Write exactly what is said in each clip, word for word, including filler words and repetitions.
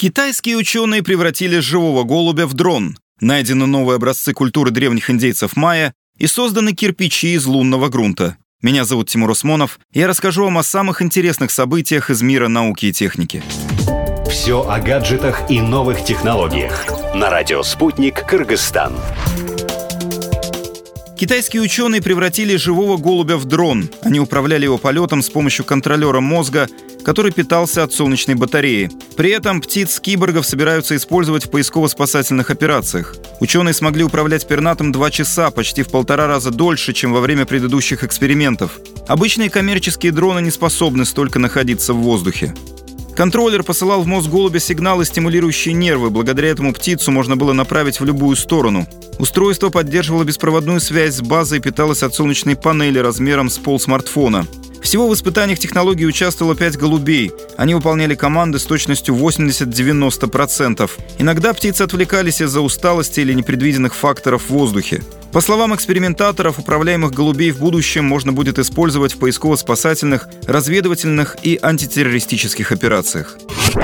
Китайские ученые превратили живого голубя в дрон. Найдены новые образцы культуры древних индейцев майя и созданы кирпичи из лунного грунта. Меня зовут Тимур Усмонов, и я расскажу вам о самых интересных событиях из мира науки и техники. Все о гаджетах и новых технологиях. На радио «Спутник», Кыргызстан. Китайские ученые превратили живого голубя в дрон. Они управляли его полетом с помощью контролера мозга, который питался от солнечной батареи. При этом птиц-киборгов собираются использовать в поисково-спасательных операциях. Ученые смогли управлять пернатым два часа, почти в полтора раза дольше, чем во время предыдущих экспериментов. Обычные коммерческие дроны не способны столько находиться в воздухе. Контроллер посылал в мозг голубя сигналы, стимулирующие нервы. Благодаря этому птицу можно было направить в любую сторону. Устройство поддерживало беспроводную связь с базой и питалось от солнечной панели размером с полсмартфона. Всего в испытаниях технологии участвовало пять голубей. Они выполняли команды с точностью восемьдесят-девяносто процентов. Иногда птицы отвлекались из-за усталости или непредвиденных факторов в воздухе. По словам экспериментаторов, управляемых голубей в будущем можно будет использовать в поисково-спасательных, разведывательных и антитеррористических операциях.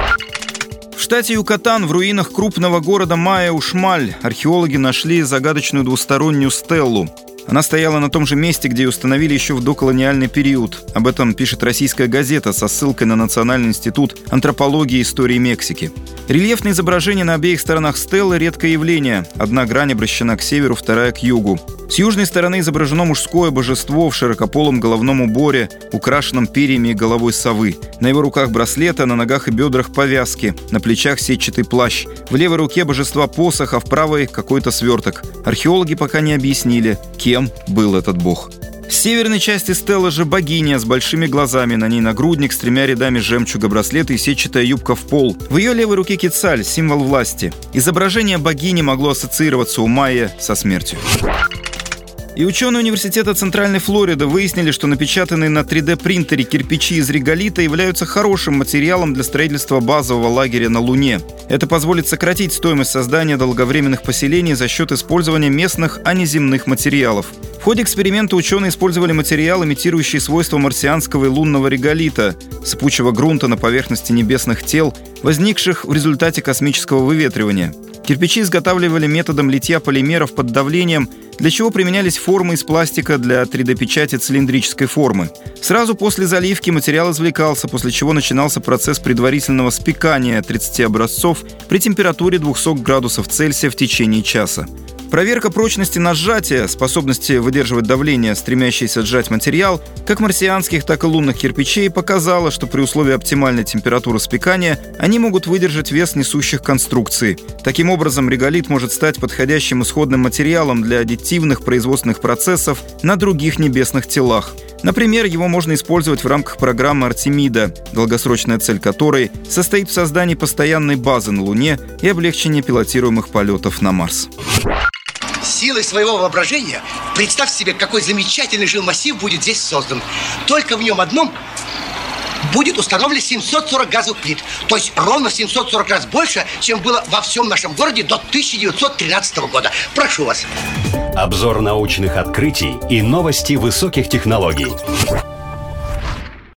В штате Юкатан, в руинах крупного города Майя-Ушмаль, археологи нашли загадочную двустороннюю стеллу. Она стояла на том же месте, где ее установили еще в доколониальный период. Об этом пишет российская газета со ссылкой на Национальный институт антропологии и истории Мексики. Рельефные изображения на обеих сторонах стеллы – редкое явление. Одна грань обращена к северу, вторая к югу. С южной стороны изображено мужское божество в широкополом головном уборе, украшенном перьями и головой совы. На его руках браслеты, а на ногах и бедрах повязки, на плечах сетчатый плащ. В левой руке божества посох, а в правой какой-то сверток. Археологи пока не объяснили, кем был этот бог. С северной части стеллы же богиня с большими глазами, на ней нагрудник с тремя рядами жемчуга, браслеты и сетчатая юбка в пол. В ее левой руке кецаль, символ власти. Изображение богини могло ассоциироваться у майя со смертью. И ученые университета Центральной Флориды выяснили, что напечатанные на три дэ принтере кирпичи из реголита являются хорошим материалом для строительства базового лагеря на Луне. Это позволит сократить стоимость создания долговременных поселений за счет использования местных, а не земных материалов. В ходе эксперимента ученые использовали материал, имитирующий свойства марсианского и лунного реголита, сыпучего грунта на поверхности небесных тел, возникших в результате космического выветривания. Кирпичи изготавливали методом литья полимеров под давлением, для чего применялись формы из пластика для три дэ-печати цилиндрической формы. Сразу после заливки материал извлекался, после чего начинался процесс предварительного спекания тридцати образцов при температуре двухсот градусов Цельсия в течение часа. Проверка прочности на сжатие, способности выдерживать давление, стремящееся сжать материал, как марсианских, так и лунных кирпичей, показала, что при условии оптимальной температуры спекания они могут выдержать вес несущих конструкций. Таким образом, реголит может стать подходящим исходным материалом для аддитивных производственных процессов на других небесных телах. Например, его можно использовать в рамках программы Артемида, долгосрочная цель которой состоит в создании постоянной базы на Луне и облегчении пилотируемых полетов на Марс. Силой своего воображения представь себе, какой замечательный жилмассив будет здесь создан. Только в нем одном будет установлено семьсот сорок газовых плит. То есть ровно в семьсот сорок раз больше, чем было во всем нашем городе до тысяча девятьсот тринадцатого года. Прошу вас. Обзор научных открытий и новости высоких технологий.